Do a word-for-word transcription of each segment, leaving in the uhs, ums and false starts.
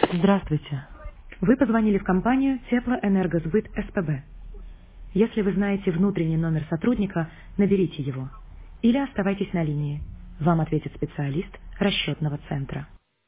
Здравствуйте. Вы позвонили в компанию Теплоэнергосбыт СПБ. Если вы знаете внутренний номер сотрудника, наберите его. Или оставайтесь на линии. Вам ответит специалист расчетного центра.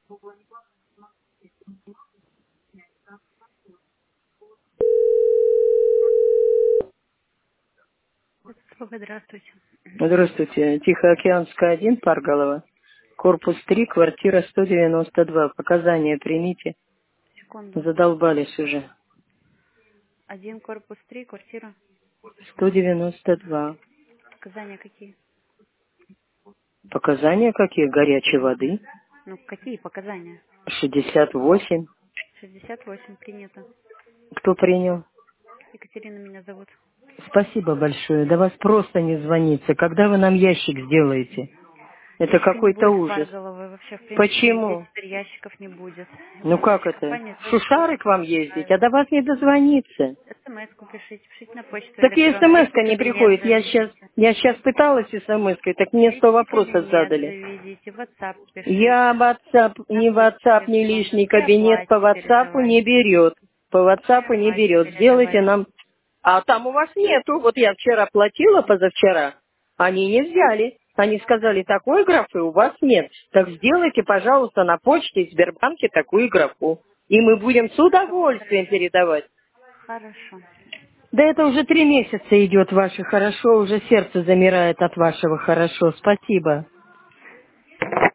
СПБ, здравствуйте. Здравствуйте. Тихоокеанская, один, Парголова. Корпус три, квартира сто девяносто два. Показания примите. Секунду. Задолбались уже. Один, корпус три, квартира. сто девяносто два. Показания какие? Показания какие? Горячей воды. Ну, какие показания? шестьдесят восемь. шестьдесят восемь принято. Кто принял? Екатерина меня зовут. Спасибо большое. Да вас просто не звонится. Когда вы нам ящик сделаете? Это Ящика не какой-то будет в ужас. Парголовой. Вообще, в принципе, здесь Почему? теперь ящиков не будет. У Ну нас как вообще это? компания В своих Шушары служб к вам не ездить, а знает. до вас не дозвониться. СМС-ку пишите, пишите на почту Так и электронную, либо смс-ка в не кабинет приходит. Я сейчас, заведите. я сейчас пыталась смс-кой, так мне сто Ищите вопросов кабинет, задали. заведите, WhatsApp Я пишите, WhatsApp, на ни почту WhatsApp, ни электронную лишний и кабинет по оплате WhatsApp не передавайте. берет. По И WhatsApp не оплате берет. Сделайте передавайте. нам... А там у вас нету. Вот я вчера платила, позавчера. Они не взяли. Они сказали, такой графы у вас нет. Так сделайте, пожалуйста, на почте в Сбербанке такую графу. И мы будем с удовольствием Хорошо. передавать. Хорошо. Да это уже три месяца идет ваше хорошо, уже сердце замирает от вашего хорошо. Спасибо.